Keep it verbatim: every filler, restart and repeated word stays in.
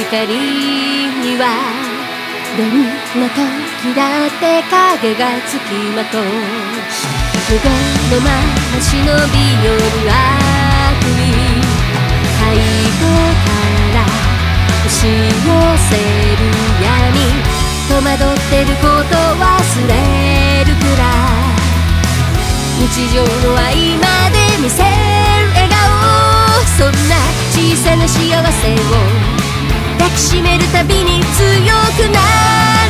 かりにはどんな時だって影がつきまとう。無言のまま忍び寄る悪意、背後から押し寄せる闇、戸惑ってること忘れるくらい、日常の合間で見せる笑顔、そんな小さな幸せを抱きしめるたびに強くなる。